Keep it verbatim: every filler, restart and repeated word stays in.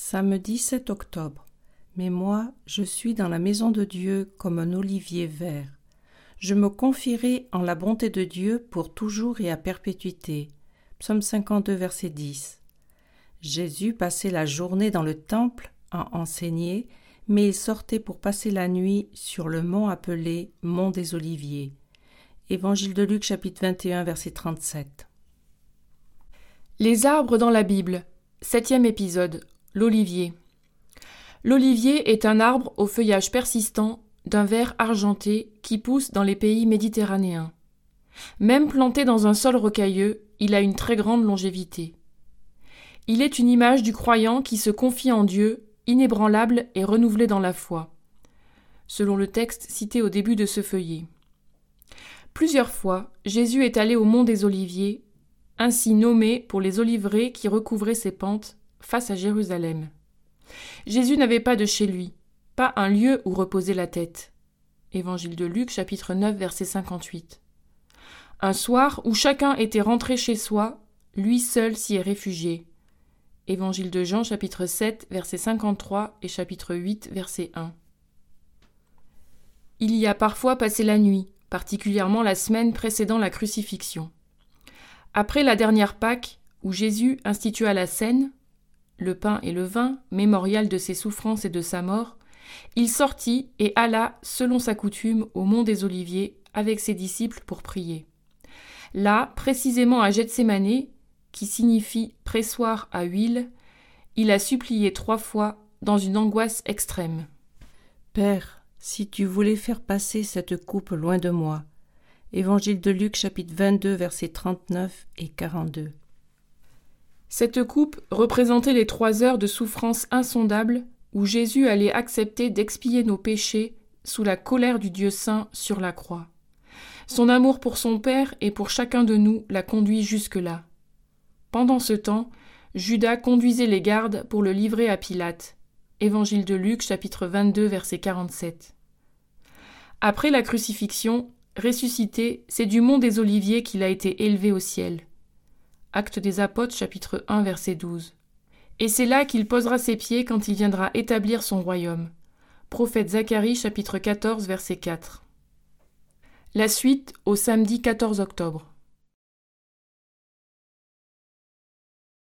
Samedi sept octobre. Mais moi, je suis dans la maison de Dieu comme un olivier vert. Je me confierai en la bonté de Dieu pour toujours et à perpétuité. Psaume cinquante-deux, verset dix. Jésus passait la journée dans le temple à enseigner, mais il sortait pour passer la nuit sur le mont appelé Mont des Oliviers. Évangile de Luc, chapitre vingt et un, verset trente-sept. Les arbres dans la Bible. Septième épisode. L'olivier. L'olivier est un arbre au feuillage persistant, d'un vert argenté, qui pousse dans les pays méditerranéens. Même planté dans un sol rocailleux, il a une très grande longévité. Il est une image du croyant qui se confie en Dieu, inébranlable et renouvelé dans la foi, selon le texte cité au début de ce feuillet. Plusieurs fois, Jésus est allé au mont des Oliviers, ainsi nommé pour les oliveraies qui recouvraient ses pentes, face à Jérusalem. Jésus n'avait pas de chez lui, pas un lieu où reposer la tête. Évangile de Luc, chapitre neuf, verset cinquante-huit. Un soir où chacun était rentré chez soi, lui seul s'y est réfugié. Évangile de Jean, chapitre sept, verset cinquante-trois et chapitre huit, verset un. Il y a parfois passé la nuit, particulièrement la semaine précédant la crucifixion. Après la dernière Pâque, où Jésus institua la scène, le pain et le vin, mémorial de ses souffrances et de sa mort, il sortit et alla, selon sa coutume, au mont des Oliviers avec ses disciples pour prier. Là, précisément à Gethsémanée, qui signifie pressoir à huile, il a supplié trois fois dans une angoisse extrême. « Père, si tu voulais faire passer cette coupe loin de moi. » Évangile de Luc, chapitre vingt-deux, versets trente-neuf et quarante-deux. Cette coupe représentait les trois heures de souffrance insondable où Jésus allait accepter d'expier nos péchés sous la colère du Dieu saint sur la croix. Son amour pour son Père et pour chacun de nous l'a conduit jusque-là. Pendant ce temps, Judas conduisait les gardes pour le livrer à Pilate. Évangile de Luc, chapitre vingt-deux, verset quarante-sept. Après la crucifixion, ressuscité, c'est du mont des Oliviers qu'il a été élevé au ciel. Actes des Apôtres, chapitre un, verset douze. Et c'est là qu'il posera ses pieds quand il viendra établir son royaume. Prophète Zacharie, chapitre quatorze, verset quatre. La suite au samedi quatorze octobre.